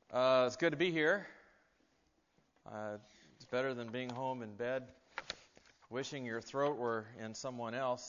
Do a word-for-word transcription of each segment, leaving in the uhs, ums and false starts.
Uh, it's good to be here. Uh, it's better than being home in bed, wishing your throat were in someone else.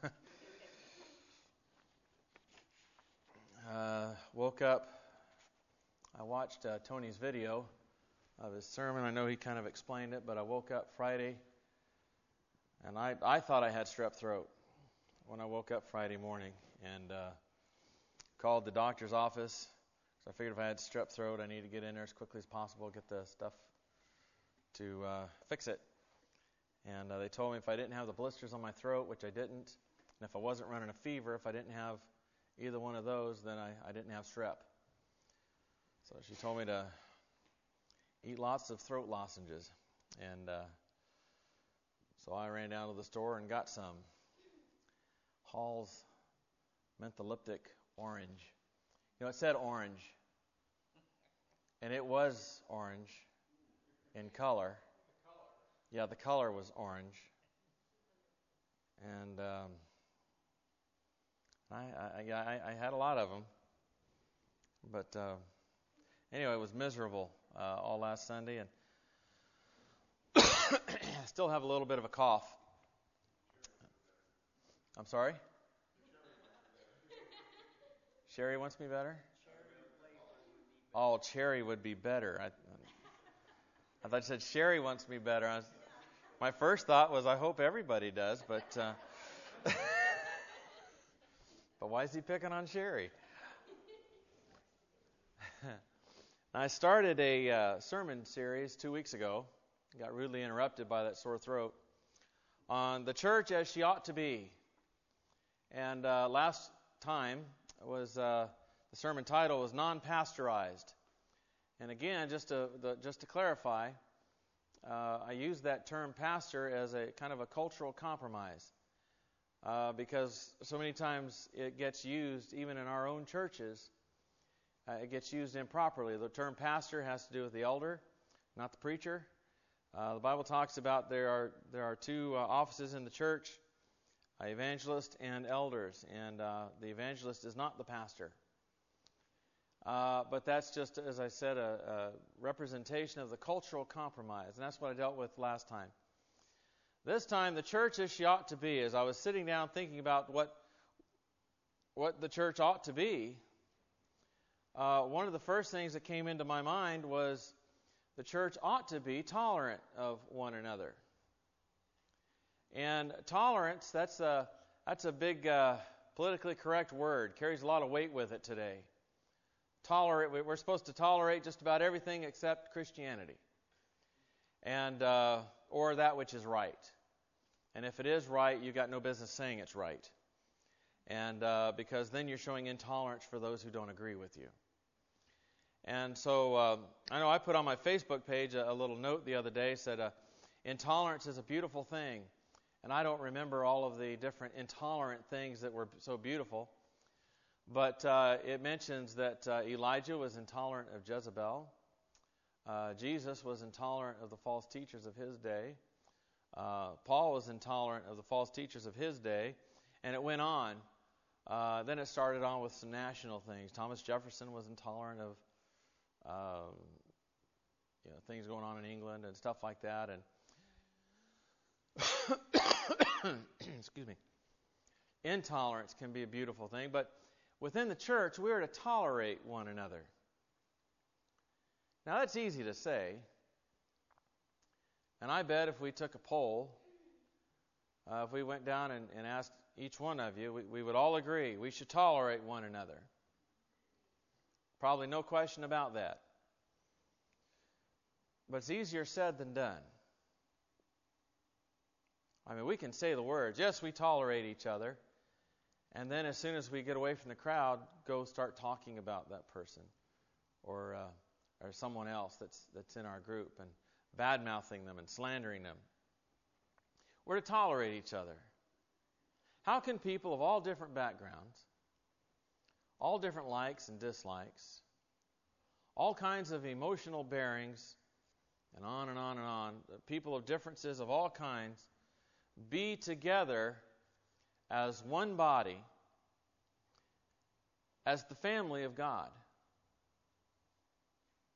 uh, woke up. I watched uh, Tony's video of his sermon. I know he kind of explained it, but I woke up Friday, and I I thought I had strep throat when I woke up Friday morning, and uh, called the doctor's office. So I figured if I had strep throat, I need to get in there as quickly as possible, get the stuff to uh, fix it. And uh, they told me if I didn't have the blisters on my throat, which I didn't, and if I wasn't running a fever, if I didn't have either one of those, then I, I didn't have strep. So she told me to eat lots of throat lozenges. And uh, so I ran down to the store and got some. Hall's Mentholyptic Orange. You know, it said orange, and it was orange in color. Yeah, the color was orange. And um, I, I, I, I had a lot of them. But uh, anyway, it was miserable uh, all last Sunday, and I still have a little bit of a cough. I'm sorry? Sherry wants me better? Oh, Cherry would be better. I, I thought you said Sherry wants me better. I was, my first thought was, I hope everybody does, but uh, but why is he picking on Sherry? I started a uh, sermon series two weeks ago. Got rudely interrupted by that sore throat on the church as she ought to be. And uh, last time was uh, the sermon title was non-pasteurized. And again, just to the, just to clarify, uh, I use that term pastor as a kind of a cultural compromise uh, because so many times it gets used, even in our own churches, uh, it gets used improperly. The term pastor has to do with the elder, not the preacher. Uh, the Bible talks about there are there are two uh, offices in the church, uh, evangelist and elders, and uh, the evangelist is not the pastor. Uh, but that's just, as I said, a, a representation of the cultural compromise, and that's what I dealt with last time. This time, the church as she ought to be. As I was sitting down thinking about what what the church ought to be, uh, one of the first things that came into my mind was the church ought to be tolerant of one another. And tolerance, that's a that's a big uh, politically correct word. Carries a lot of weight with it today. Tolerate. We're supposed to tolerate just about everything except Christianity, and uh, or that which is right. And if it is right, you've got no business saying it's right, and uh, because then you're showing intolerance for those who don't agree with you. And so uh, I know I put on my Facebook page a, a little note the other day, said uh, intolerance is a beautiful thing, and I don't remember all of the different intolerant things that were so beautiful. But uh, it mentions that uh, Elijah was intolerant of Jezebel. Uh, Jesus was intolerant of the false teachers of his day. Uh, Paul was intolerant of the false teachers of his day. And it went on. Uh, then it started on with some national things. Thomas Jefferson was intolerant of um, you know, things going on in England and stuff like that. And excuse me. Intolerance can be a beautiful thing, but within the church, we are to tolerate one another. Now, that's easy to say. And I bet if we took a poll, uh, if we went down and, and asked each one of you, we, we would all agree we should tolerate one another. Probably no question about that. But it's easier said than done. I mean, we can say the words, yes, we tolerate each other. And then as soon as we get away from the crowd, go start talking about that person or uh, or someone else that's that's in our group and bad-mouthing them and slandering them. We're to tolerate each other. How can people of all different backgrounds, all different likes and dislikes, all kinds of emotional bearings, and on and on and on, people of differences of all kinds, be together as one body, as the family of God?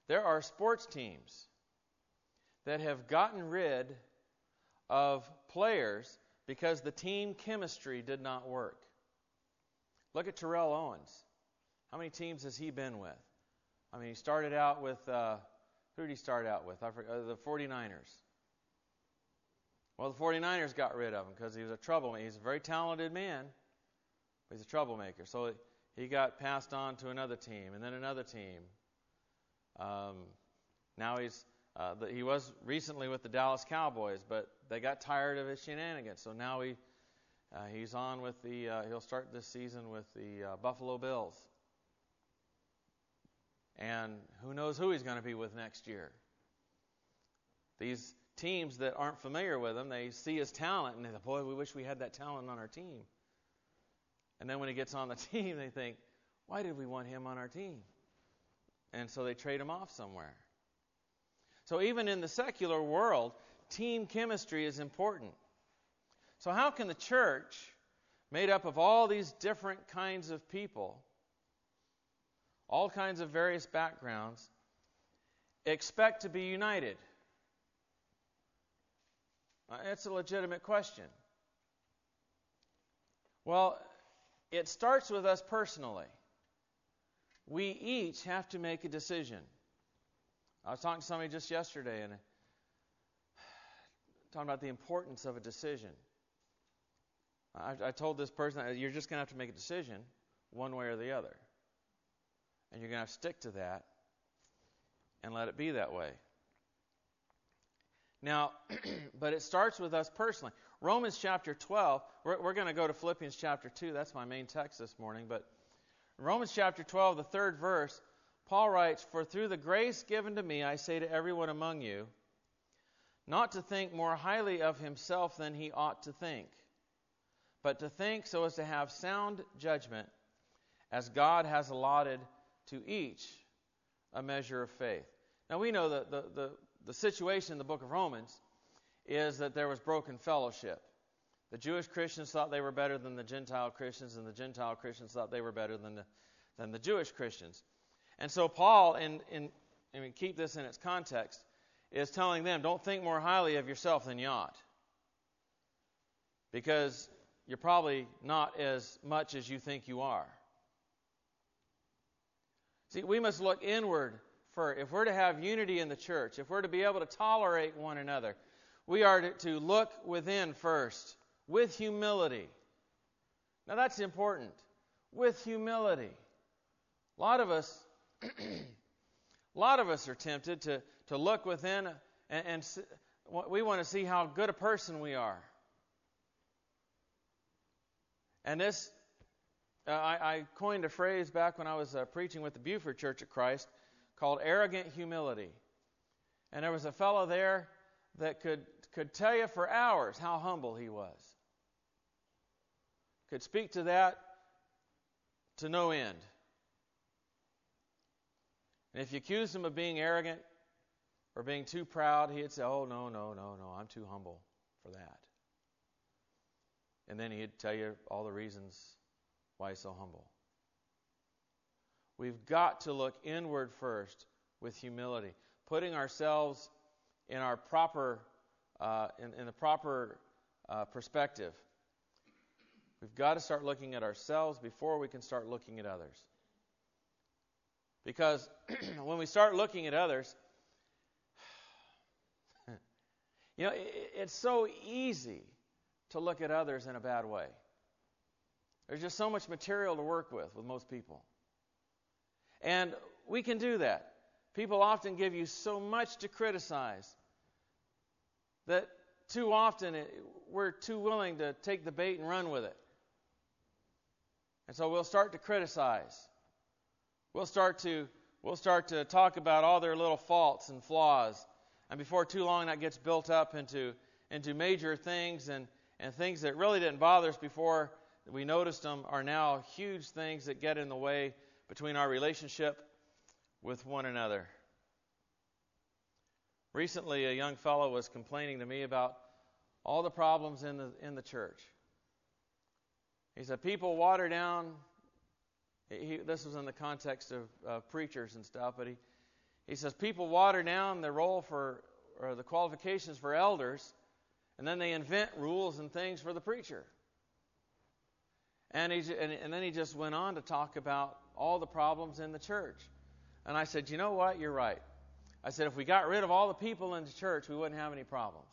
There are sports teams that have gotten rid of players because the team chemistry did not work. Look at Terrell Owens. How many teams has he been with? I mean, he started out with, uh, who did he start out with? I forget, uh, the forty-niners. Well, the forty-niners got rid of him because he was a troublemaker. He's a very talented man, but he's a troublemaker. So he got passed on to another team, and then another team. Um, now he's uh, the, he was recently with the Dallas Cowboys, but they got tired of his shenanigans. So now he uh, he's on with the. Uh, he'll start this season with the uh, Buffalo Bills, and who knows who he's going to be with next year. These teams that aren't familiar with him, they see his talent, and they think, boy, we wish we had that talent on our team. And then when he gets on the team, they think, why did we want him on our team? And so they trade him off somewhere. So even in the secular world, team chemistry is important. So how can the church, made up of all these different kinds of people, all kinds of various backgrounds, expect to be united? Uh, it's a legitimate question. Well, it starts with us personally. We each have to make a decision. I was talking to somebody just yesterday and talking about the importance of a decision. I, I told this person, you're just going to have to make a decision one way or the other. And you're going to have to stick to that and let it be that way. Now, but it starts with us personally. Romans chapter twelve, we're, we're going to go to Philippians chapter two. That's my main text this morning. But Romans chapter twelve, the third verse, Paul writes, "For through the grace given to me, I say to everyone among you, not to think more highly of himself than he ought to think, but to think so as to have sound judgment, as God has allotted to each a measure of faith." Now we know that the, the, the situation in the book of Romans is that there was broken fellowship. The Jewish Christians thought they were better than the Gentile Christians, and the Gentile Christians thought they were better than the, than the Jewish Christians. And so Paul, in, in, I mean, keep this in its context, is telling them, don't think more highly of yourself than you ought. Because you're probably not as much as you think you are. See, we must look inward for, if we're to have unity in the church, if we're to be able to tolerate one another, we are to, to look within first, with humility. Now that's important. With humility. A lot of us, a lot of us are tempted to, to look within and, and we want to see how good a person we are. And this, uh, I, I coined a phrase back when I was uh, preaching with the Buford Church of Christ called arrogant humility. And there was a fellow there that could, could tell you for hours how humble he was. Could speak to that to no end. And if you accused him of being arrogant or being too proud, he'd say, oh, no, no, no, no, I'm too humble for that. And then he'd tell you all the reasons why he's so humble. We've got to look inward first with humility, putting ourselves in our proper, uh, in, in the proper uh, perspective. We've got to start looking at ourselves before we can start looking at others. Because when we start looking at others, you know, it, it's so easy to look at others in a bad way. There's just so much material to work with with most people. And we can do that. People often give you so much to criticize that too often it, we're too willing to take the bait and run with it. And so we'll start to criticize. We'll start to we'll start to talk about all their little faults and flaws. And before too long that gets built up into into major things and, and things that really didn't bother us before we noticed them are now huge things that get in the way between our relationship with one another. Recently, a young fellow was complaining to me about all the problems in the in the church. He said, people water down, he, this was in the context of uh, preachers and stuff, but he, He says people water down the role for, or the qualifications for elders, and then they invent rules and things for the preacher. And, he, and, and then he just went on to talk about all the problems in the church. And I said, you know what? You're right. I said, if we got rid of all the people in the church, we wouldn't have any problems.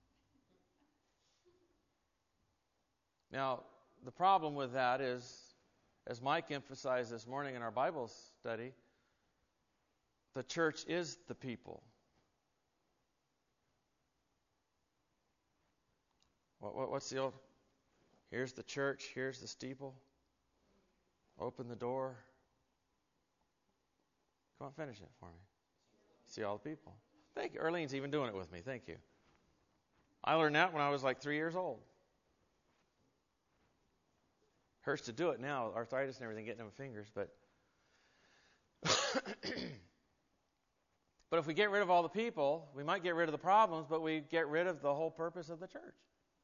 Now, the problem with that is, as Mike emphasized this morning in our Bible study, the church is the people. What, what, what's the old? Here's the church, here's the steeple. Open the door. Come on, finish it for me. See all the people. Thank you. Earlene's even doing it with me. Thank you. I learned that when I was like three years old. Hurts to do it now, arthritis and everything getting in my fingers, but but if we get rid of all the people, we might get rid of the problems, but we get rid of the whole purpose of the church.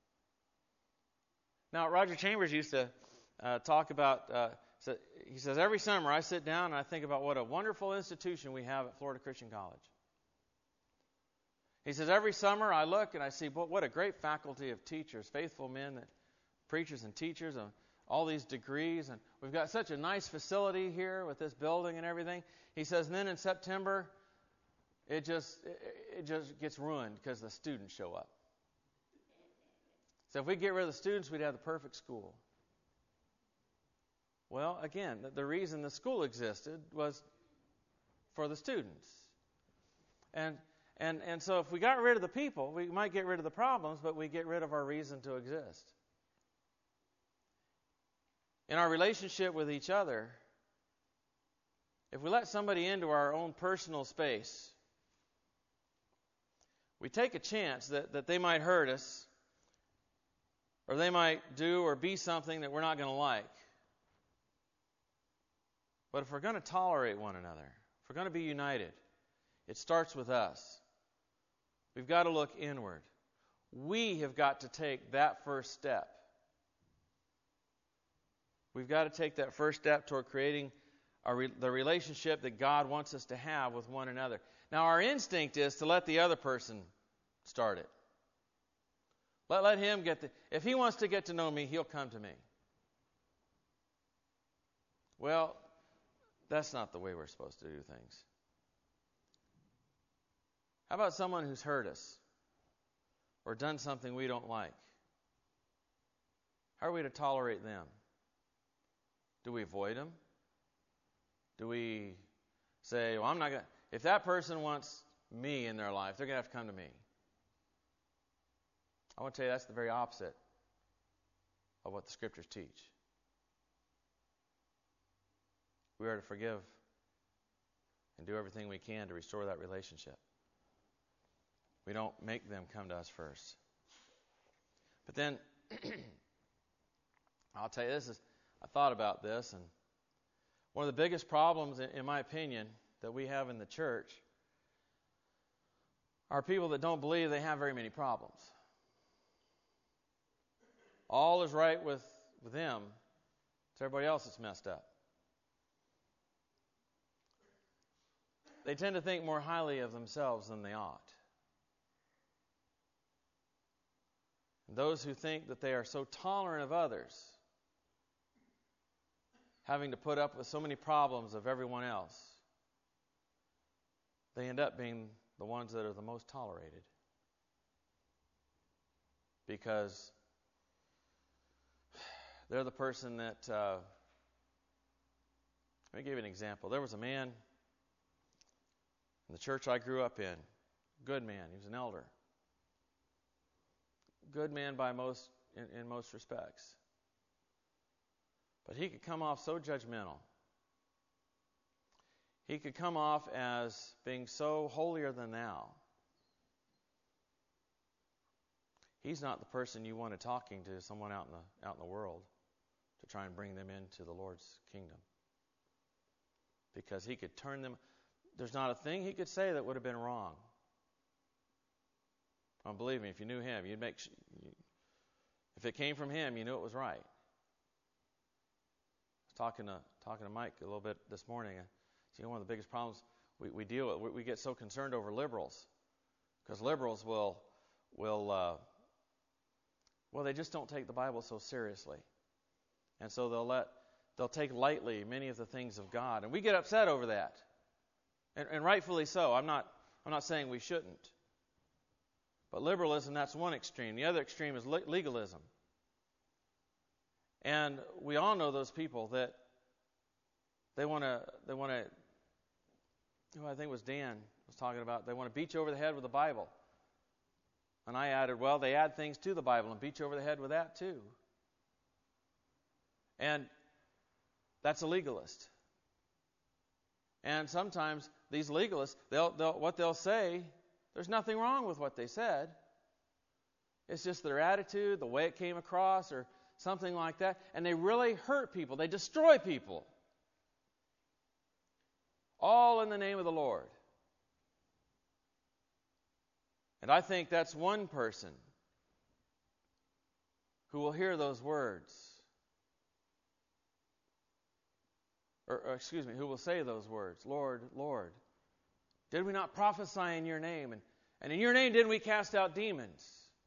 Now, Roger Chambers used to uh, talk about, uh, so he says, every summer I sit down and I think about what a wonderful institution we have at Florida Christian College. He says, every summer I look and I see what, what a great faculty of teachers, faithful men, that preachers and teachers, and all these degrees, and we've got such a nice facility here with this building and everything. He says, and then in September, it just it, it just gets ruined because the students show up. So if we get rid of the students, we'd have the perfect school. Well, again, the, the reason the school existed was for the students. And and and so if we got rid of the people, we might get rid of the problems, but we get rid of our reason to exist. In our relationship with each other, if we let somebody into our own personal space, we take a chance that, that they might hurt us, or they might do or be something that we're not going to like. But if we're going to tolerate one another, if we're going to be united, it starts with us. We've got to look inward. We have got to take that first step. We've got to take that first step toward creating a re- the relationship that God wants us to have with one another. Now, our instinct is to let the other person start it. Let, let him get the... If he wants to get to know me, he'll come to me. Well, that's not the way we're supposed to do things. How about someone who's hurt us or done something we don't like? How are we to tolerate them? Do we avoid them? Do we say, well, I'm not going to... If that person wants me in their life, they're going to have to come to me. I want to tell you that's the very opposite of what the Scriptures teach. We are to forgive and do everything we can to restore that relationship. We don't make them come to us first. But then, I'll tell you, this is... I thought about this, and one of the biggest problems, in my opinion, that we have in the church are people that don't believe they have very many problems. All is right with, with them, it's everybody else that's messed up. They tend to think more highly of themselves than they ought. And those who think that they are so tolerant of others, having to put up with so many problems of everyone else, they end up being the ones that are the most tolerated. Because they're the person that... Uh, let me give you an example. There was a man in the church I grew up in. Good man. He was an elder. Good man by most in, in most respects. But he could come off so judgmental. He could come off as being so holier than thou. He's not the person you want to talking to someone out in the out in the world to try and bring them into the Lord's kingdom. Because he could turn them... There's not a thing he could say that would have been wrong. Oh, believe me, if you knew him, you'd make... If it came from him, you knew it was right. Talking to talking to Mike a little bit this morning. You know, one of the biggest problems we, we deal with, we get so concerned over liberals, because liberals will, will, uh, well, they just don't take the Bible so seriously, and so they'll let, they'll take lightly many of the things of God, and we get upset over that, and, and rightfully so. I'm not, I'm not saying we shouldn't, but liberalism, that's one extreme. The other extreme is le- legalism, and we all know those people that they want to, they want to. Who I think it was Dan was talking about, they want to beat you over the head with the Bible. And I added, well, they add things to the Bible and beat you over the head with that too. And that's a legalist. And sometimes these legalists, they'll, they'll, what they'll say, there's nothing wrong with what they said. It's just their attitude, the way it came across, or something like that. And they really hurt people. They destroy people. All in the name of the Lord. And I think that's one person who will hear those words. Or, or excuse me, who will say those words. Lord, Lord, did we not prophesy in your name? And, and in your name didn't we cast out demons?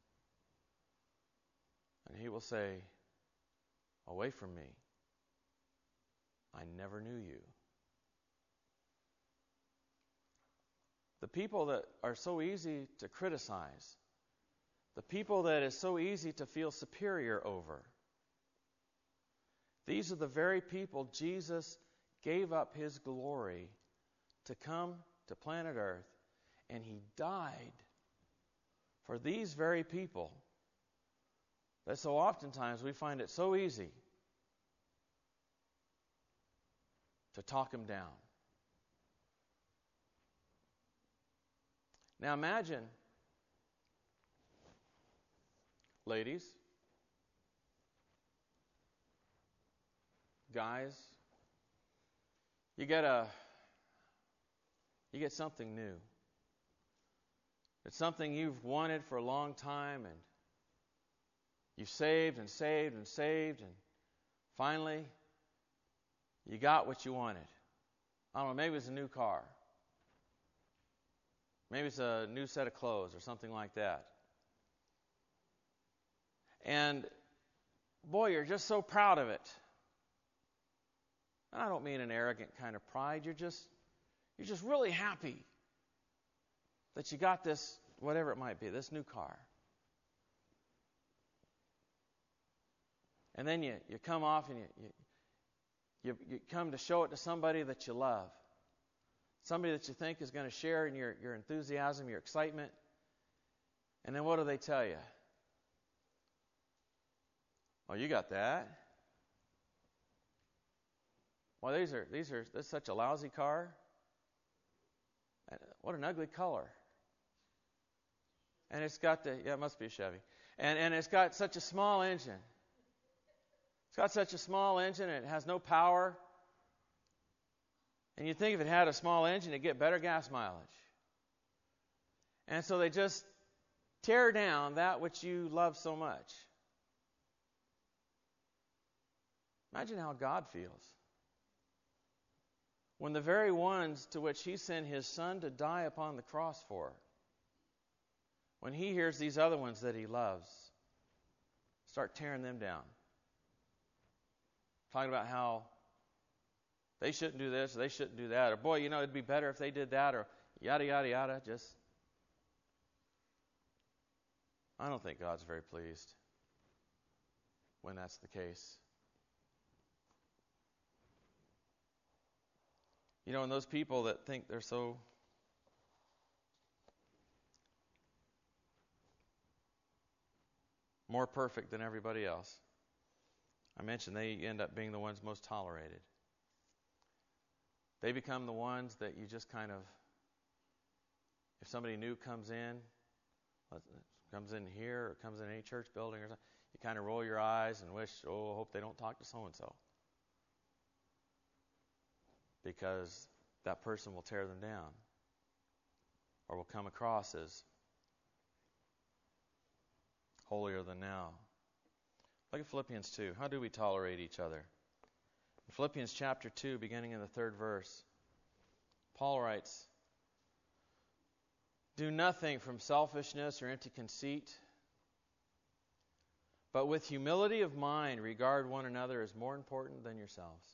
And he will say, away from me. I never knew you. The people that are so easy to criticize, the people that is so easy to feel superior over, these are the very people Jesus gave up his glory to come to planet Earth, and he died for these very people. That so oftentimes we find it so easy to talk him down. Now imagine, ladies, guys, you get a, you get something new. It's something you've wanted for a long time, and you've saved and saved and saved, and finally, you got what you wanted. I don't know, maybe it's a new car. Maybe it's a new set of clothes or something like that. And, boy, you're just so proud of it. And I don't mean an arrogant kind of pride. You're just, you're just really happy that you got this, whatever it might be, this new car. And then you, you come off and you, you, you, you come to show it to somebody that you love. Somebody that you think is going to share in your, your enthusiasm, your excitement. And then what do they tell you? Oh, you got that? Well, these are these are this is such a lousy car. What an ugly color. And it's got the yeah, it must be a Chevy. And and it's got such a small engine. It's got such a small engine, and it has no power. And you'd think if it had a small engine, it'd get better gas mileage. And so they just tear down that which you love so much. Imagine how God feels when the very ones to which he sent his Son to die upon the cross for, when he hears these other ones that he loves start tearing them down. Talking about how they shouldn't do this, or they shouldn't do that, or boy, you know, it'd be better if they did that, or yada, yada, yada. Just, I don't think God's very pleased when that's the case. You know, and those people that think they're so more perfect than everybody else, I mentioned they end up being the ones most tolerated. They become the ones that you just kind of, if somebody new comes in, comes in here or comes in any church building or something, you kind of roll your eyes and wish, oh, I hope they don't talk to so-and-so. Because that person will tear them down or will come across as holier than now. Look at Philippians two. How do we tolerate each other? In Philippians chapter two, beginning in the third verse, Paul writes, Do nothing from selfishness or empty conceit, but with humility of mind regard one another as more important than yourselves.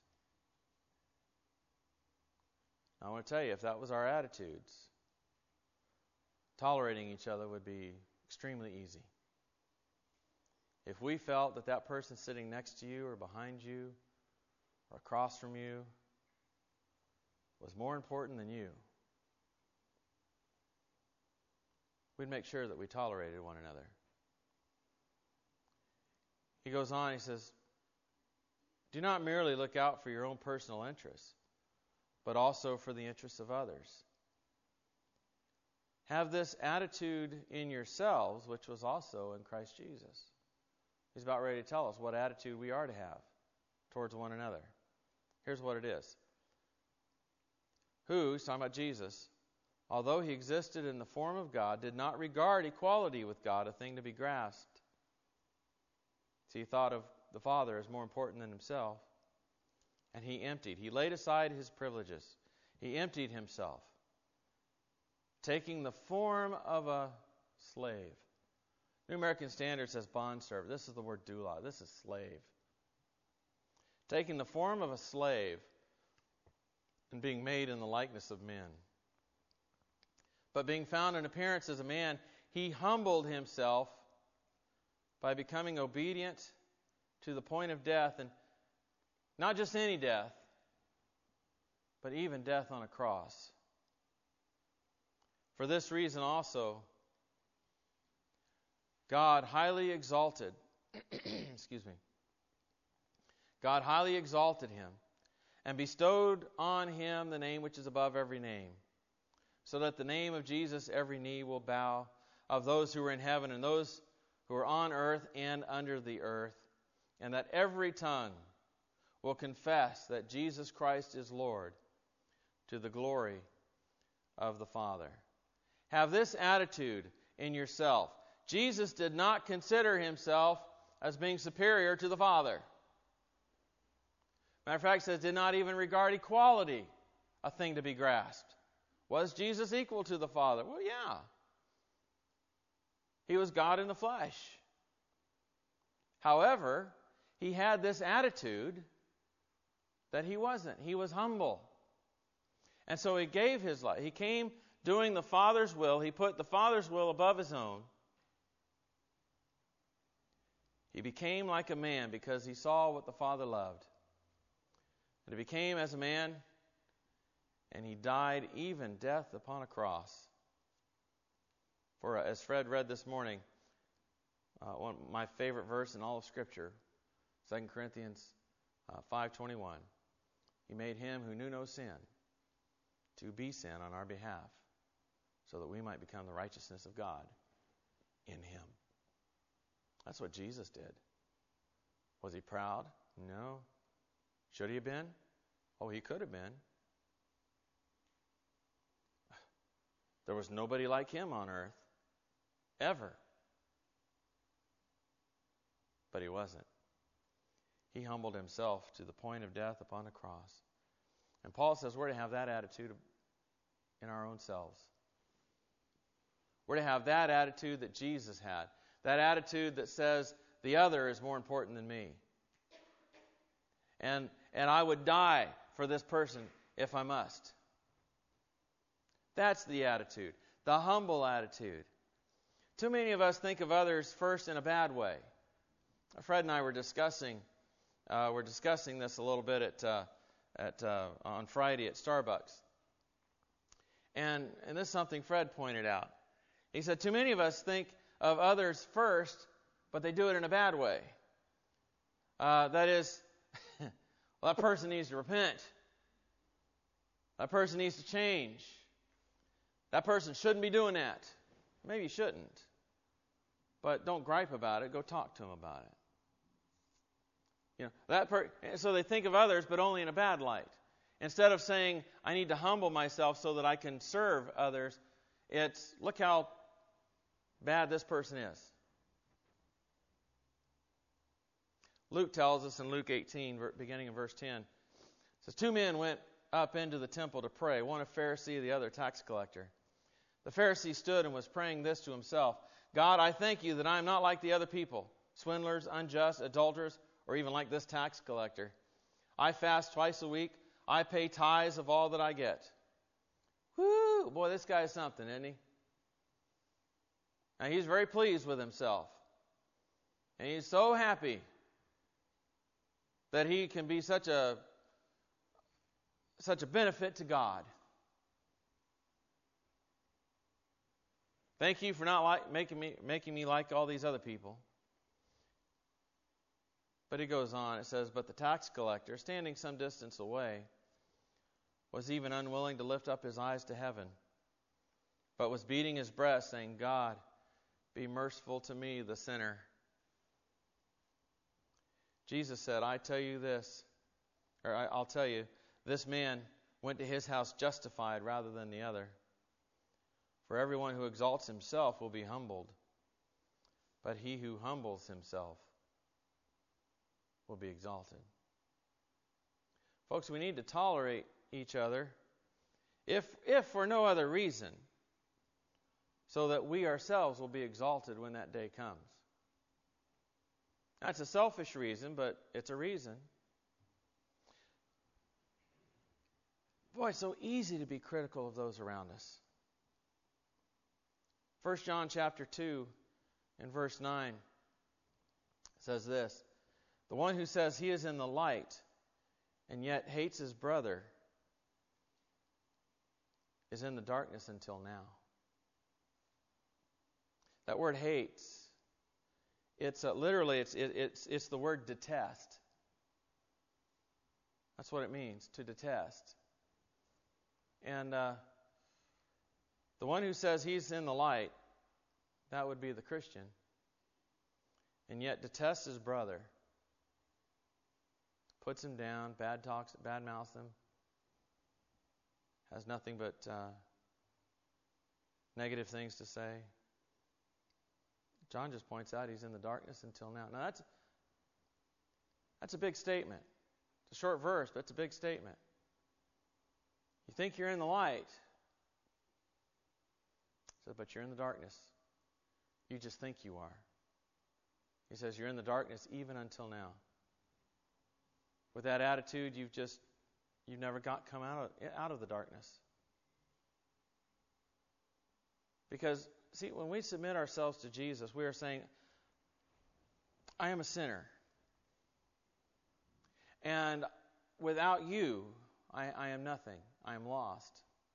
I want to tell you, if that was our attitudes, tolerating each other would be extremely easy. If we felt that that person sitting next to you or behind you or across from you was more important than you, we'd make sure that we tolerated one another. He goes on, he says, do not merely look out for your own personal interests, but also for the interests of others. Have this attitude in yourselves, which was also in Christ Jesus. He's about ready to tell us what attitude we are to have towards one another. Here's what it is. Who, he's talking about Jesus, although he existed in the form of God, did not regard equality with God a thing to be grasped. See, he thought of the Father as more important than himself. And he emptied. He laid aside his privileges. He emptied himself, taking the form of a slave. New American Standard says bondservant. This is the word doulos. This is slave. Taking the form of a slave and being made in the likeness of men. But being found in appearance as a man, he humbled himself by becoming obedient to the point of death, and not just any death, but even death on a cross. For this reason also, God highly exalted, excuse me, God highly exalted him and bestowed on him the name which is above every name, so that the name of Jesus every knee will bow, of those who are in heaven and those who are on earth and under the earth, and that every tongue will confess that Jesus Christ is Lord, to the glory of the Father. Have this attitude in yourself. Jesus did not consider himself as being superior to the Father. Matter of fact, it says did not even regard equality a thing to be grasped. Was Jesus equal to the Father? Well, yeah. He was God in the flesh. However, he had this attitude that he wasn't. He was humble. And so he gave his life. He came doing the Father's will. He put the Father's will above his own. He became like a man because he saw what the Father loved. And he became as a man, and he died even death upon a cross. For as Fred read this morning, uh, one my favorite verse in all of Scripture, Second Corinthians uh, five twenty-one. He made him who knew no sin to be sin on our behalf, so that we might become the righteousness of God in him. That's what Jesus did. Was he proud? No. Should he have been? Oh, he could have been. There was nobody like him on earth, ever. But he wasn't. He humbled himself to the point of death upon a cross. And Paul says we're to have that attitude in our own selves. We're to have that attitude that Jesus had. That attitude that says the other is more important than me. And, and I would die for this person if I must. That's the attitude. The humble attitude. Too many of us think of others first in a bad way. Fred and I were discussing uh, we're discussing this a little bit at uh, at uh, on Friday at Starbucks. And and this is something Fred pointed out. He said too many of us think of others first, but they do it in a bad way. Uh, that is, well, that person needs to repent. That person needs to change. That person shouldn't be doing that. Maybe you shouldn't. But don't gripe about it. Go talk to them about it. You know, that per- so they think of others, but only in a bad light. Instead of saying, I need to humble myself so that I can serve others, it's, look how bad this person is. Luke tells us in Luke eighteen, beginning in verse ten, it says, two men went up into the temple to pray, one a Pharisee, the other a tax collector. The Pharisee stood and was praying this to himself: God, I thank you that I am not like the other people, swindlers, unjust, adulterers, or even like this tax collector. I fast twice a week. I pay tithes of all that I get. Whoo! Boy, this guy's something, isn't he? And he's very pleased with himself. And he's so happy that he can be such a such a benefit to God. Thank you for not like making me making me like all these other people. But he goes on, it says, but the tax collector, standing some distance away, was even unwilling to lift up his eyes to heaven, but was beating his breast, saying, God, be merciful to me, the sinner. Jesus said, I tell you this, or I, I'll tell you, this man went to his house justified rather than the other. For everyone who exalts himself will be humbled, but he who humbles himself will be exalted. Folks, we need to tolerate each other, if if for no other reason, so that we ourselves will be exalted when that day comes. That's a selfish reason, but it's a reason. Boy, it's so easy to be critical of those around us. First John chapter two and verse nine says this: the one who says he is in the light and yet hates his brother is in the darkness until now. That word hates, it's uh, literally it's it, it's it's the word detest. That's what it means, to detest. And uh, the one who says he's in the light, that would be the Christian, and yet detests his brother, puts him down, bad talks, bad mouths him, has nothing but uh, negative things to say. John just points out he's in the darkness until now. Now that's that's a big statement. It's a short verse, but it's a big statement. You think you're in the light, so, but you're in the darkness. You just think you are. He says you're in the darkness even until now. With that attitude, you've just you've never got come out of out of the darkness. Because see, when we submit ourselves to Jesus, we are saying, I am a sinner. And without you, I, I am nothing. I am lost.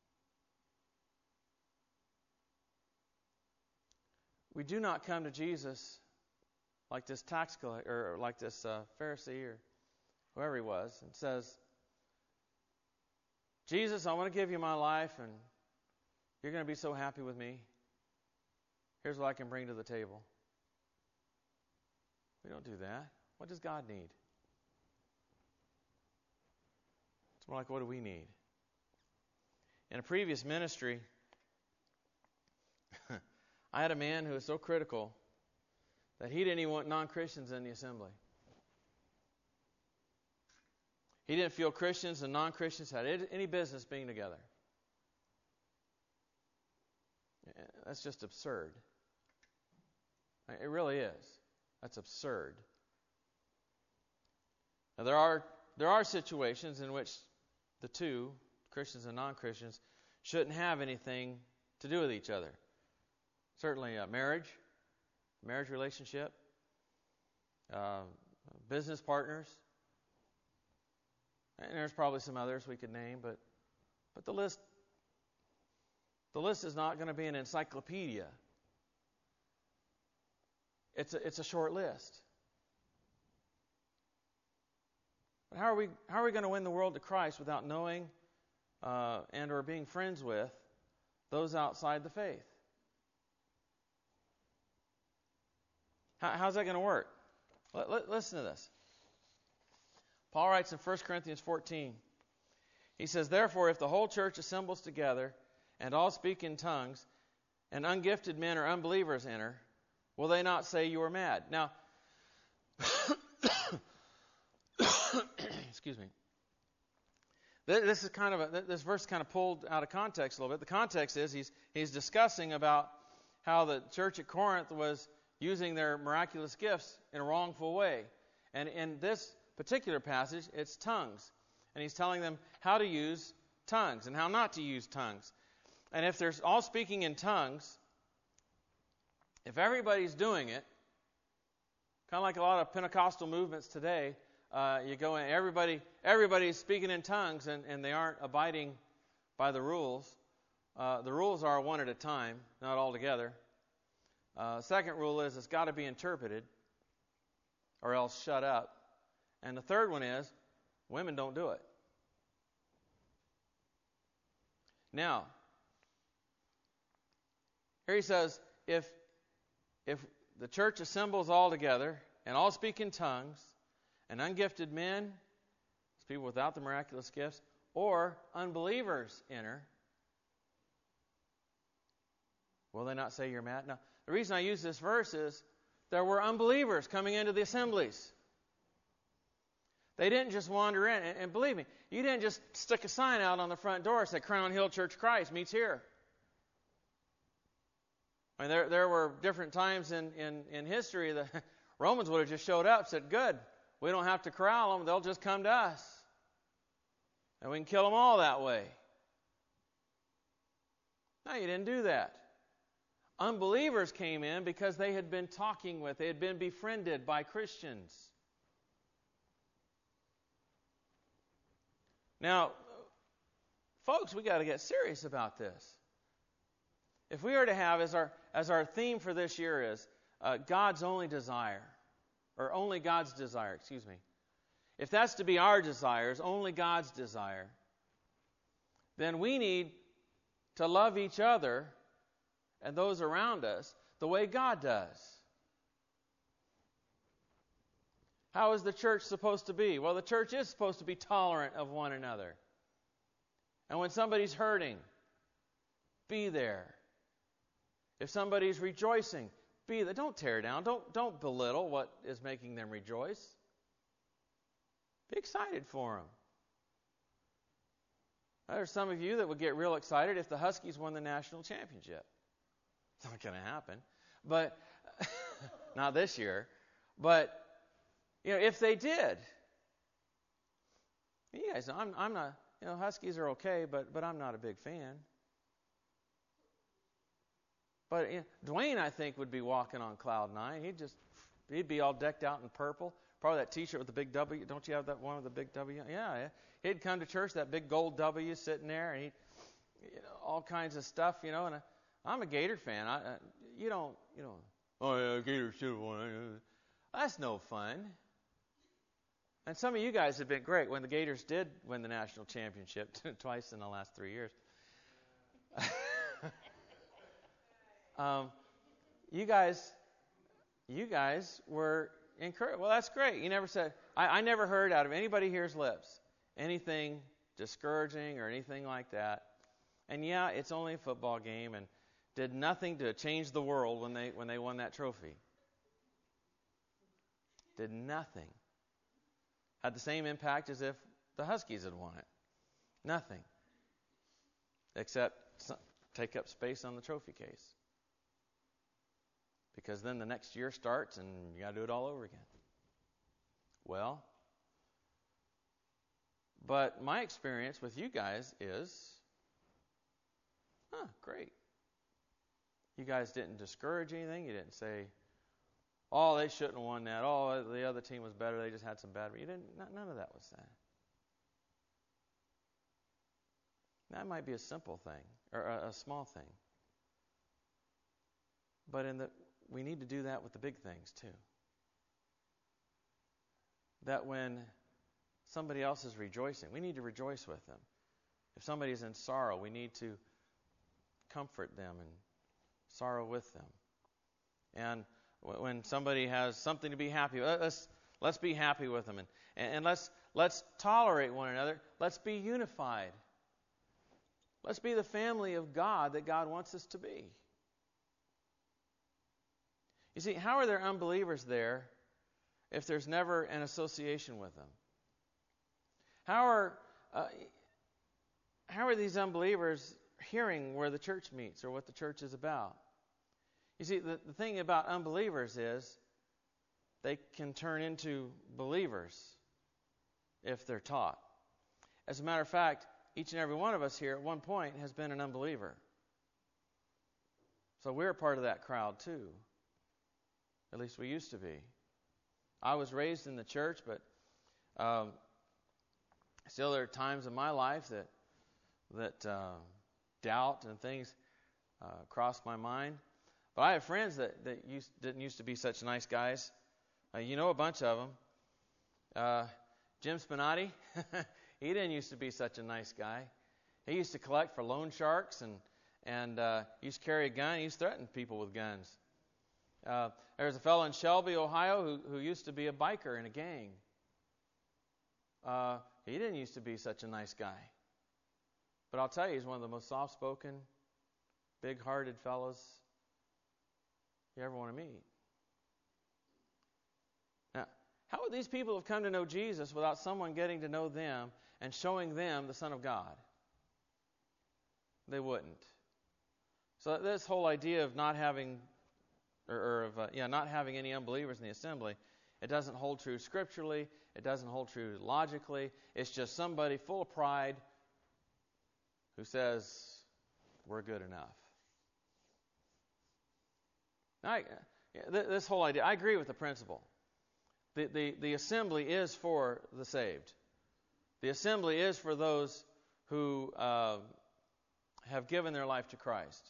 We do not come to Jesus like this tax collector, or like this uh, Pharisee, or whoever he was, and says, Jesus, I want to give you my life, and you're going to be so happy with me. Here's what I can bring to the table. We don't do that. What does God need? It's more like, what do we need? In a previous ministry, I had a man who was so critical that he didn't even want non-Christians in the assembly. He didn't feel Christians and non-Christians had any business being together. That's just absurd. It really is. That's absurd. Now there are there are situations in which the two, Christians and non-Christians, shouldn't have anything to do with each other. Certainly a marriage, marriage relationship, uh, business partners, and there's probably some others we could name, but but the list the list is not going to be an encyclopedia. It's a, it's a short list. But how are we how are we going to win the world to Christ without knowing uh, and or being friends with those outside the faith? How, how's that going to work? Let, let, listen to this. Paul writes in First Corinthians fourteen. He says, therefore, if the whole church assembles together and all speak in tongues, and ungifted men or unbelievers enter, will they not say you are mad? Now, excuse me. This is kind of a, this verse is kind of pulled out of context a little bit. The context is he's he's discussing about how the church at Corinth was using their miraculous gifts in a wrongful way. And in this particular passage, it's tongues. And he's telling them how to use tongues and how not to use tongues. And if they're all speaking in tongues, if everybody's doing it, kind of like a lot of Pentecostal movements today, uh, you go in, everybody, everybody's speaking in tongues and, and they aren't abiding by the rules. Uh, the rules are one at a time, not all together. Uh, second rule is it's got to be interpreted or else shut up. And the third one is women don't do it. Now, here he says, if if the church assembles all together and all speak in tongues, and ungifted men, people without the miraculous gifts, or unbelievers enter, will they not say you're mad? Now, the reason I use this verse is there were unbelievers coming into the assemblies. They didn't just wander in. And, and believe me, you didn't just stick a sign out on the front door that said Crown Hill Church Christ meets here. I mean, there there were different times in, in, in history that Romans would have just showed up and said, good, we don't have to corral them, they'll just come to us. And we can kill them all that way. No, you didn't do that. Unbelievers came in because they had been talking with, they had been befriended by Christians. Now, folks, we got to get serious about this. If we are to have, as our as our theme for this year is, uh, God's only desire, or only God's desire, excuse me. If that's to be our desires, only God's desire, then we need to love each other and those around us the way God does. How is the church supposed to be? Well, the church is supposed to be tolerant of one another. And when somebody's hurting, be there. If somebody's rejoicing, be there. Don't tear down. Don't, don't belittle what is making them rejoice. Be excited for them. There's some of you that would get real excited if the Huskies won the national championship. It's not going to happen. But, not this year. But, you know, if they did, you guys know, I'm, I'm not, you know, Huskies are okay, but, but I'm not a big fan. But you know, Dwayne, I think, would be walking on cloud nine. He'd just, he'd be all decked out in purple. Probably that T-shirt with the big W. Don't you have that one with the big W? Yeah, yeah. He'd come to church, that big gold W sitting there, and he, you know, all kinds of stuff, you know. And I, I'm a Gator fan. I, I, you don't, you know. Oh yeah, Gator should have won. That's no fun. And some of you guys have been great when the Gators did win the national championship twice in the last three years. Um, you guys, you guys were encouraged. Well, that's great. You never said, I, I never heard out of anybody here's lips anything discouraging or anything like that. And yeah, it's only a football game and did nothing to change the world when they when they won that trophy. Did nothing. Had the same impact as if the Huskies had won it. Nothing. Except take up space on the trophy case. Because then the next year starts and you got to do it all over again. Well, but my experience with you guys is, huh, great. You guys didn't discourage anything. You didn't say, oh, they shouldn't have won that. Oh, the other team was better. They just had some bad. You didn't. None of that was that. That might be a simple thing or a, a small thing. But in the we need to do that with the big things too. That when somebody else is rejoicing, we need to rejoice with them. If somebody is in sorrow, we need to comfort them and sorrow with them. And when somebody has something to be happy with, let's let's be happy with them, and and let's let's tolerate one another. Let's be unified. Let's be the family of God that God wants us to be. You see, how are there unbelievers there if there's never an association with them? How are uh, how are these unbelievers hearing where the church meets or what the church is about? You see, the, the thing about unbelievers is they can turn into believers if they're taught. As a matter of fact, each and every one of us here at one point has been an unbeliever. So we're a part of that crowd too. At least we used to be. I was raised in the church, but um, still there are times in my life that that uh, doubt and things uh, cross my mind. But I have friends that, that used, didn't used to be such nice guys. Uh, you know a bunch of them. Uh, Jim Spinati, he didn't used to be such a nice guy. He used to collect for loan sharks and, and uh, he used to carry a gun. He used to threaten people with guns. Uh, there was a fellow in Shelby, Ohio, who, who used to be a biker in a gang. Uh, he didn't used to be such a nice guy. But I'll tell you, he's one of the most soft-spoken, big-hearted fellows you ever want to meet. Now, how would these people have come to know Jesus without someone getting to know them and showing them the Son of God? They wouldn't. So this whole idea of not having, or, or of uh, yeah, not having any unbelievers in the assembly, it doesn't hold true scripturally. It doesn't hold true logically. It's just somebody full of pride who says, we're good enough. Now, I, this whole idea, I agree with the principle. The, the, the assembly is for the saved. The assembly is for those who uh, have given their life to Christ.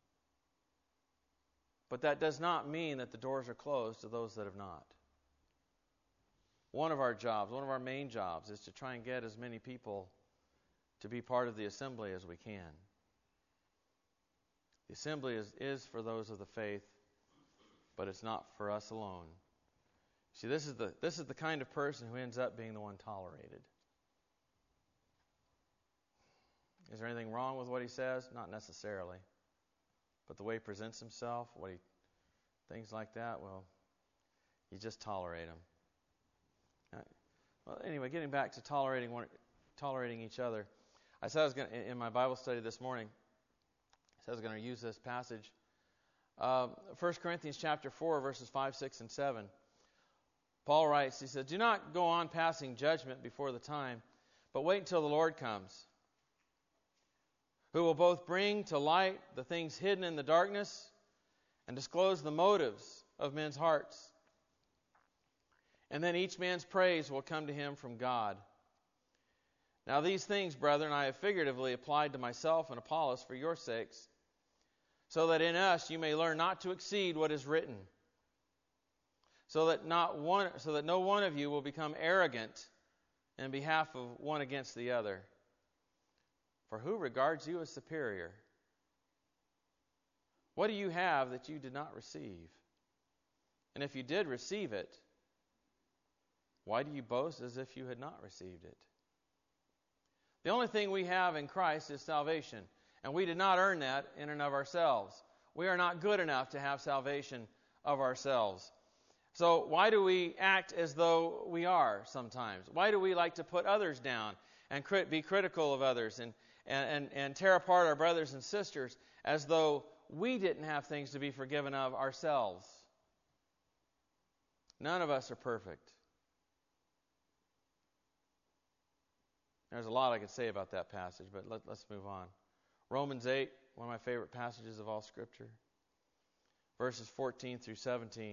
But that does not mean that the doors are closed to those that have not. One of our jobs, one of our main jobs, is to try and get as many people to be part of the assembly as we can. The assembly is, is for those of the faith, but it's not for us alone. See, this is the this is the kind of person who ends up being the one tolerated. Is there anything wrong with what he says? Not necessarily. But the way he presents himself, what he things like that, well, you just tolerate him. Right. Well, anyway, getting back to tolerating one, tolerating each other. I said I was going to, in my Bible study this morning, I said I was going to use this passage. Uh, First Corinthians chapter four, verses five, six, and seven. Paul writes, he said, "Do not go on passing judgment before the time, but wait until the Lord comes, who will both bring to light the things hidden in the darkness and disclose the motives of men's hearts. And then each man's praise will come to him from God. Now these things, brethren, I have figuratively applied to myself and Apollos for your sakes, so that in us you may learn not to exceed what is written, so that not one, so that no one of you will become arrogant in behalf of one against the other. For who regards you as superior? What do you have that you did not receive? And if you did receive it, why do you boast as if you had not received it? The only thing we have in Christ is salvation, and we did not earn that in and of ourselves. We are not good enough to have salvation of ourselves. So why do we act as though we are sometimes? Why do we like to put others down and crit- be critical of others and, and, and, and tear apart our brothers and sisters as though we didn't have things to be forgiven of ourselves? None of us are perfect. There's a lot I could say about that passage, but let, let's move on. Romans eight, one of my favorite passages of all Scripture. Verses fourteen through seventeen.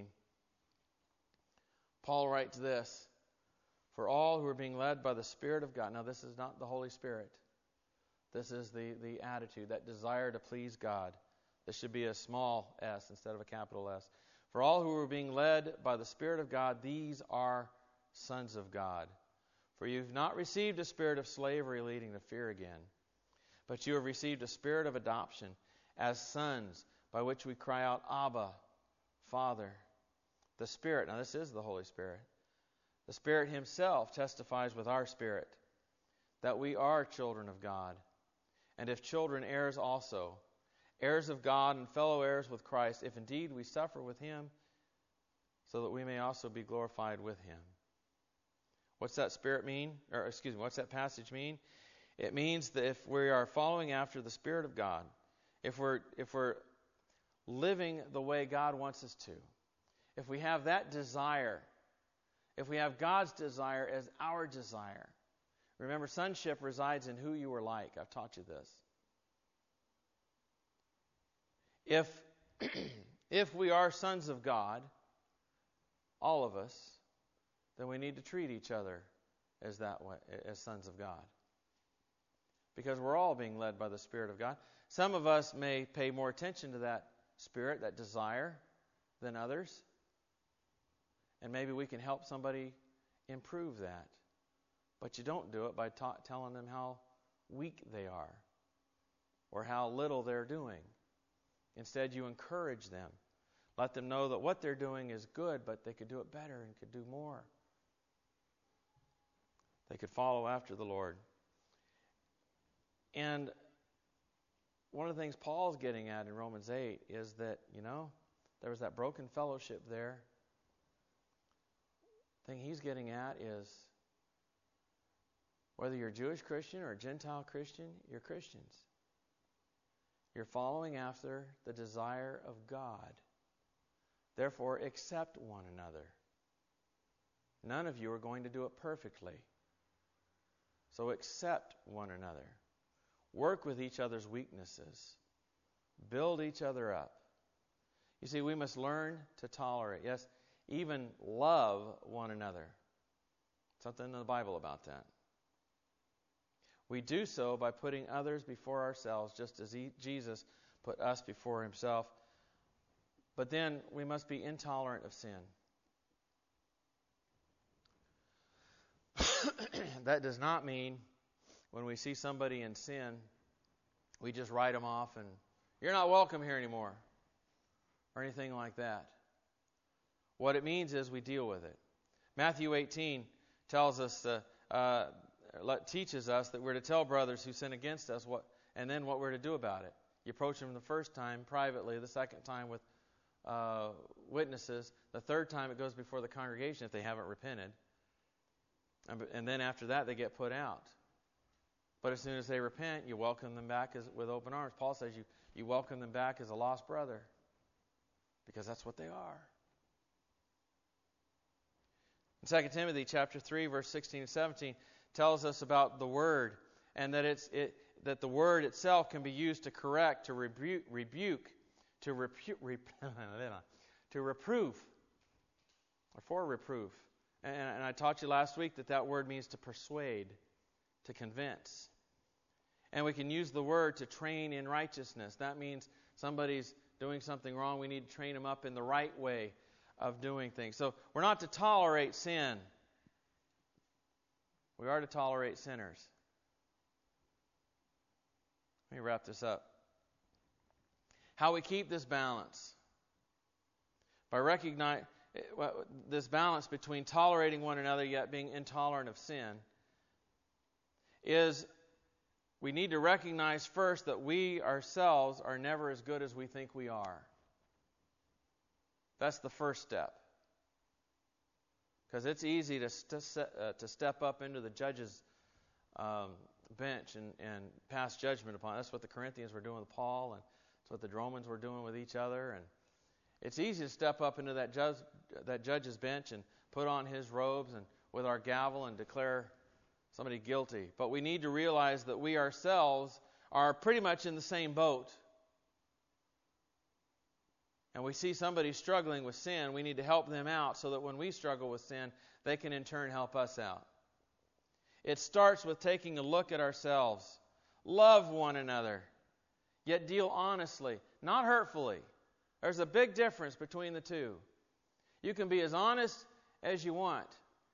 Paul writes this, "For all who are being led by the Spirit of God." Now this is not the Holy Spirit. This is the, the attitude, that desire to please God. This should be a small s instead of a capital S. "For all who are being led by the Spirit of God, these are sons of God. For you have not received a spirit of slavery leading to fear again, but you have received a spirit of adoption as sons, by which we cry out, Abba, Father." The Spirit, now this is the Holy Spirit. The Spirit Himself testifies with our spirit that we are children of God. And if children, heirs also, heirs of God and fellow heirs with Christ, if indeed we suffer with Him, so that we may also be glorified with Him. What's that Spirit mean? Or excuse me, what's that passage mean? It means that if we are following after the Spirit of God, if we're if we're living the way God wants us to, if we have that desire, if we have God's desire as our desire. Remember, sonship resides in who you are like. I've taught you this. If if we are sons of God, all of us, then we need to treat each other as that way, as sons of God. Because we're all being led by the Spirit of God. Some of us may pay more attention to that spirit, that desire, than others. And maybe we can help somebody improve that. But you don't do it by ta- telling them how weak they are or how little they're doing. Instead, you encourage them. Let them know that what they're doing is good, but they could do it better and could do more. They could follow after the Lord. And one of the things Paul's getting at in Romans eight is that, you know, there was that broken fellowship there. The thing he's getting at is whether you're a Jewish Christian or a Gentile Christian, you're Christians. You're following after the desire of God. Therefore, accept one another. None of you are going to do it perfectly. So accept one another. Work with each other's weaknesses. Build each other up. You see, we must learn to tolerate. Yes, even love one another. Something in the Bible about that. We do so by putting others before ourselves, just as he, Jesus put us before himself. But then we must be intolerant of sin. That does not mean when we see somebody in sin, we just write them off and you're not welcome here anymore, or anything like that. What it means is we deal with it. Matthew eighteen tells us, uh, uh, teaches us that we're to tell brothers who sin against us what, and then what we're to do about it. You approach them the first time privately, the second time with uh, witnesses, the third time it goes before the congregation if they haven't repented. And, and then after that, they get put out. But as soon as they repent, you welcome them back as, with open arms. Paul says you, you welcome them back as a lost brother, because that's what they are. In Second Timothy chapter three, verse sixteen and seventeen, tells us about the word, and that it's it, that the word itself can be used to correct, to rebuke, rebuke to repu, rep, to reprove, or for reproof. And, and I taught you last week that that word means to persuade, to convince. And we can use the word to train in righteousness. That means somebody's doing something wrong. We need to train them up in the right way of doing things. So we're not to tolerate sin. We are to tolerate sinners. Let me wrap this up. How we keep this balance? By recognizing this balance between tolerating one another yet being intolerant of sin is we need to recognize first that we ourselves are never as good as we think we are. That's the first step. Because it's easy to st- uh, to step up into the judge's um, bench and, and pass judgment upon it. That's what the Corinthians were doing with Paul, and that's what the Romans were doing with each other. And it's easy to step up into that judge, that judge's bench and put on his robes and with our gavel and declare somebody guilty. But we need to realize that we ourselves are pretty much in the same boat. And we see somebody struggling with sin, we need to help them out so that when we struggle with sin, they can in turn help us out. It starts with taking a look at ourselves. Love one another, yet deal honestly, not hurtfully. There's a big difference between the two. You can be as honest as you want.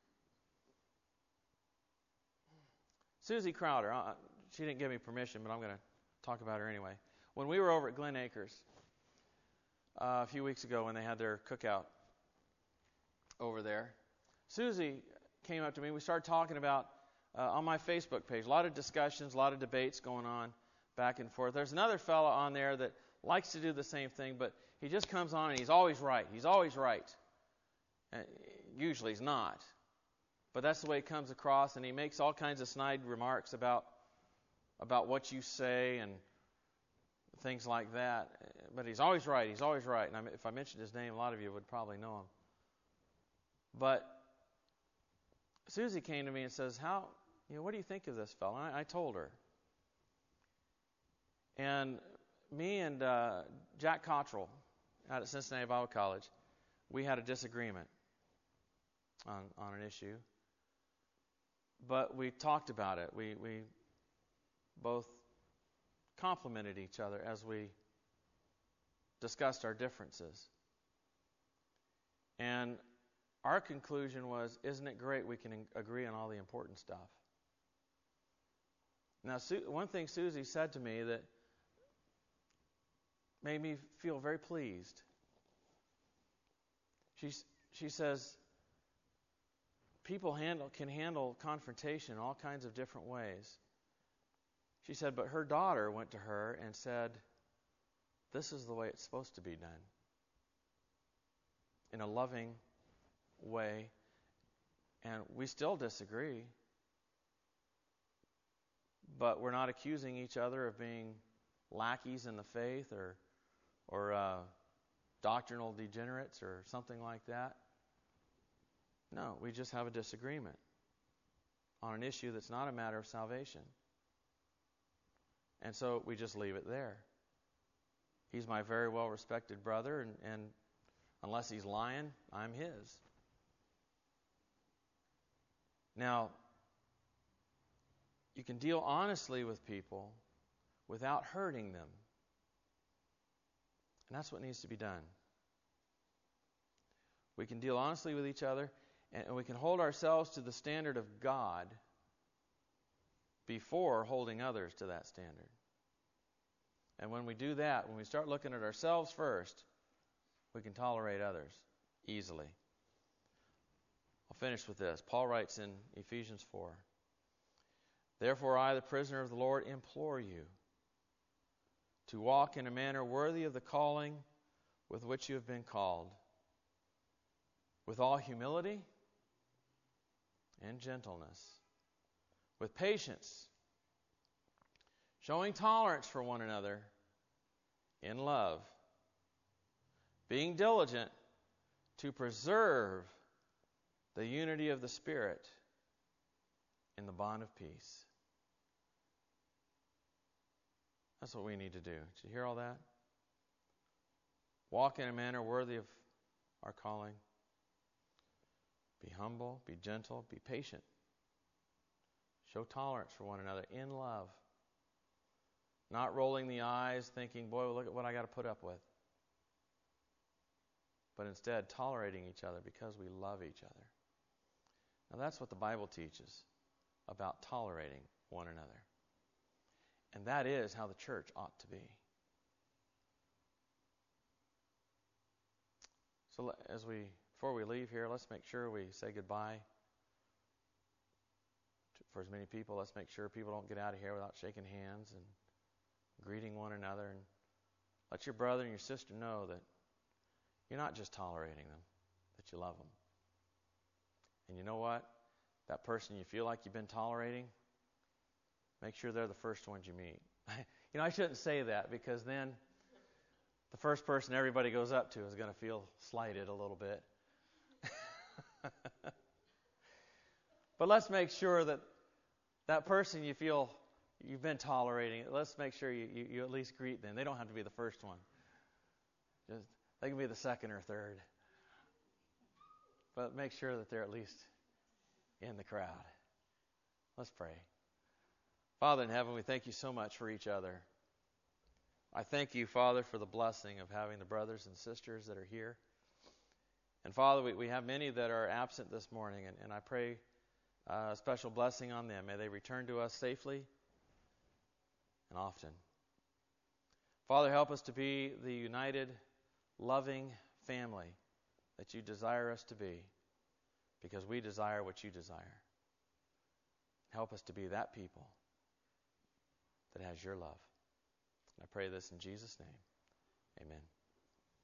Susie Crowder, uh, she didn't give me permission, but I'm going to talk about her anyway. When we were over at Glen Acres uh, a few weeks ago when they had their cookout over there, Susie came up to me. We started talking about, uh, on my Facebook page, a lot of discussions, a lot of debates going on back and forth. There's another fellow on there that likes to do the same thing, but he just comes on and he's always right. He's always right. And usually he's not. But that's the way it comes across, and he makes all kinds of snide remarks about about what you say and things like that. But he's always right. He's always right. And I, if I mentioned his name, a lot of you would probably know him. But Susie came to me and says, "How, you know, what do you think of this fellow?" And I, I told her. And me and uh, Jack Cottrell out at Cincinnati Bible College, we had a disagreement on, on an issue. But we talked about it. We we both complimented each other as we discussed our differences. And our conclusion was, isn't it great we can agree on all the important stuff? Now, Su- one thing Susie said to me that made me feel very pleased. She she says, people handle can handle confrontation in all kinds of different ways. She said, but her daughter went to her and said, this is the way it's supposed to be done. In a loving way. And we still disagree. But we're not accusing each other of being lackeys in the faith or or uh, doctrinal degenerates or something like that. No, we just have a disagreement on an issue that's not a matter of salvation. And so we just leave it there. He's my very well-respected brother, and, and unless he's lying, I'm his. Now, you can deal honestly with people without hurting them. And that's what needs to be done. We can deal honestly with each other, and we can hold ourselves to the standard of God before holding others to that standard. And when we do that, when we start looking at ourselves first, we can tolerate others easily. I'll finish with this. Paul writes in Ephesians four, therefore I, the prisoner of the Lord, implore you to walk in a manner worthy of the calling with which you have been called, with all humility and gentleness, with patience, showing tolerance for one another in love, being diligent to preserve the unity of the Spirit in the bond of peace. That's what we need to do. Did you hear all that? Walk in a manner worthy of our calling. Be humble, be gentle, be patient. Show tolerance for one another in love. Not rolling the eyes thinking, boy, look at what I got to put up with. But instead tolerating each other because we love each other. Now that's what the Bible teaches about tolerating one another. And that is how the church ought to be. So as we, before we leave here, let's make sure we say goodbye to, for as many people. Let's make sure people don't get out of here without shaking hands and greeting one another. And let your brother and your sister know that you're not just tolerating them, that you love them. And you know what? That person you feel like you've been tolerating, make sure they're the first ones you meet. You know, I shouldn't say that because then the first person everybody goes up to is going to feel slighted a little bit. But let's make sure that that person you feel you've been tolerating, let's make sure you, you, you at least greet them. They don't have to be the first one. Just, they can be the second or third. But make sure that they're at least in the crowd. Let's pray. Father in heaven, we thank you so much for each other. I thank you, Father, for the blessing of having the brothers and sisters that are here. And Father, we, we have many that are absent this morning, and, and I pray uh, a special blessing on them. May they return to us safely and often. Father, help us to be the united, loving family that you desire us to be, because we desire what you desire. Help us to be that people that has your love. I pray this in Jesus' name. Amen.